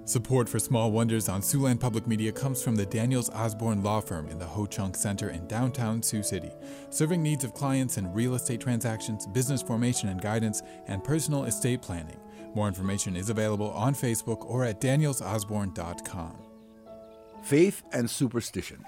Support for Small Wonders on Siouxland Public Media comes from the Daniels Osborne Law Firm in the Ho-Chunk Center in downtown Sioux City, serving needs of clients in real estate transactions, business formation and guidance, and personal estate planning. More information is available on Facebook or at danielsosborne.com. Faith and superstition.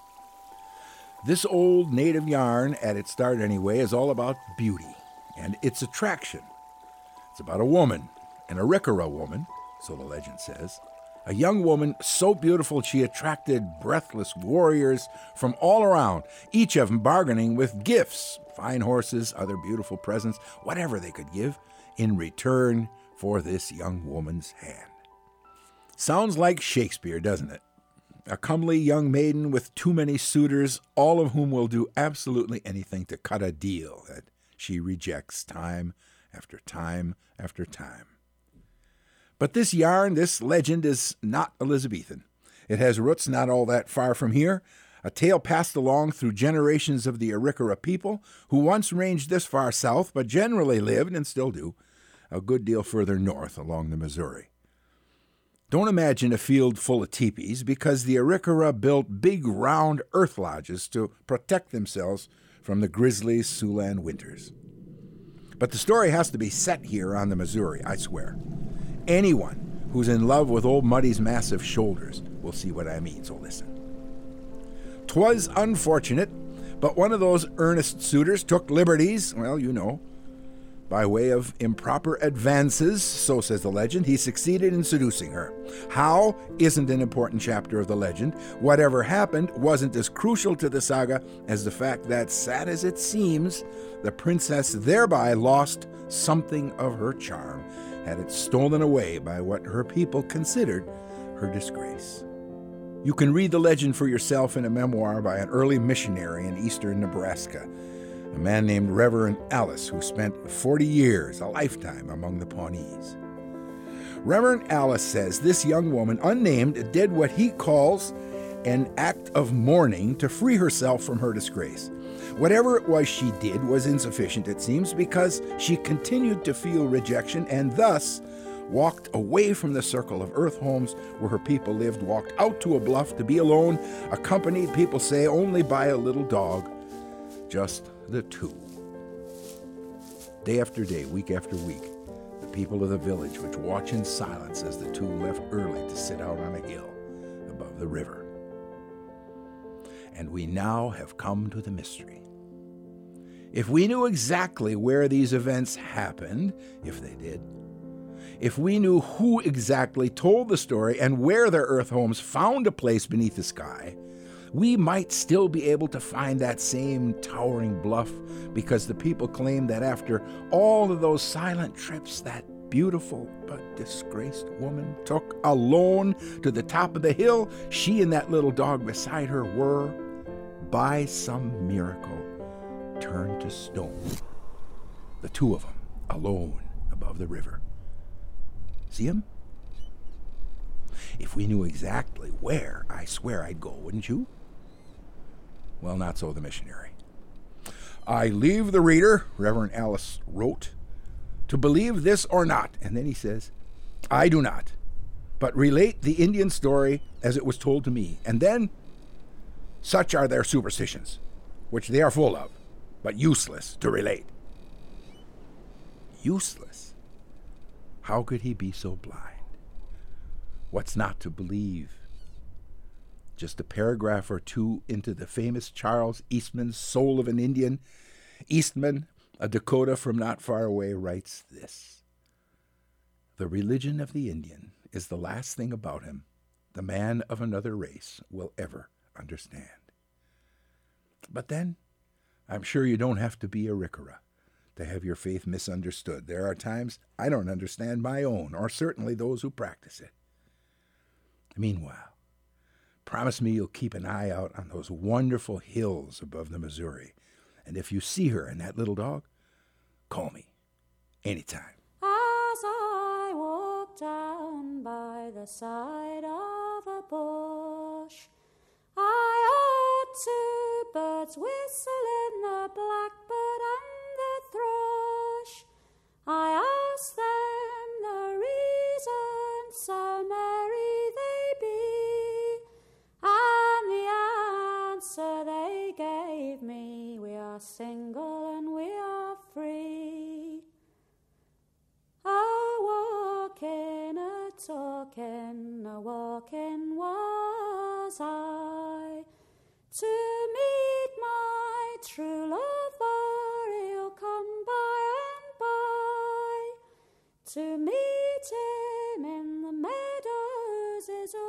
This old native yarn, at its start anyway, is all about beauty and its attraction. It's about a woman, an Arikara woman, so the legend says, a young woman so beautiful she attracted breathless warriors from all around, each of them bargaining with gifts, fine horses, other beautiful presents, whatever they could give, in return for this young woman's hand. Sounds like Shakespeare, doesn't it? A comely young maiden with too many suitors, all of whom will do absolutely anything to cut a deal that she rejects time after time after time. But this yarn, this legend, is not Elizabethan. It has roots not all that far from here, a tale passed along through generations of the Arikara people who once ranged this far south, but generally lived, and still do, a good deal further north along the Missouri. Don't imagine a field full of teepees, because the Arikara built big round earth lodges to protect themselves from the grisly Siouxland winters. But the story has to be set here on the Missouri, I swear. Anyone who's in love with old Muddy's massive shoulders will see what I mean, so listen. 'Twas unfortunate, but one of those earnest suitors took liberties, well, you know. By way of improper advances, so says the legend, he succeeded in seducing her. How isn't an important chapter of the legend. Whatever happened wasn't as crucial to the saga as the fact that, sad as it seems, the princess thereby lost something of her charm, had it stolen away by what her people considered her disgrace. You can read the legend for yourself in a memoir by an early missionary in eastern Nebraska, a man named Reverend Alice, who spent 40 years, a lifetime, among the Pawnees. Reverend Alice says this young woman, unnamed, did what he calls an act of mourning to free herself from her disgrace. Whatever it was she did was insufficient, it seems, because she continued to feel rejection and thus walked away from the circle of earth homes where her people lived, walked out to a bluff to be alone, accompanied, people say, only by a little dog, just the two. Day after day, week after week, the people of the village would watch in silence as the two left early to sit out on a hill above the river. And we now have come to the mystery. If we knew exactly where these events happened, if they did, if we knew who exactly told the story and where their earth homes found a place beneath the sky, we might still be able to find that same towering bluff, because the people claim that after all of those silent trips, that beautiful but disgraced woman took alone to the top of the hill, she and that little dog beside her were, by some miracle, turned to stone. The two of them, alone above the river. See 'em? If we knew exactly where, I swear I'd go, wouldn't you? Well, not so the missionary. I leave the reader, Reverend Alice wrote, to believe this or not. And then he says, I do not, but relate the Indian story as it was told to me. And then, such are their superstitions, which they are full of, but useless to relate. Useless? How could he be so blind? What's not to believe? Just a paragraph or two into the famous Charles Eastman's Soul of an Indian, Eastman, a Dakota from not far away, writes this: the religion of the Indian is the last thing about him the man of another race will ever understand. But then, I'm sure you don't have to be a Arikara to have your faith misunderstood. There are times I don't understand my own, or certainly those who practice it. Meanwhile, promise me you'll keep an eye out on those wonderful hills above the Missouri. And if you see her and that little dog, call me anytime. As I walk down by the side of a bush, I heard two birds whistling, the blackbird and the thrush. I asked them the reason so merry single and we are free. A-walking, a-talking, a-walking was I, to meet my true lover. He'll come by and by. To meet him in the meadows is a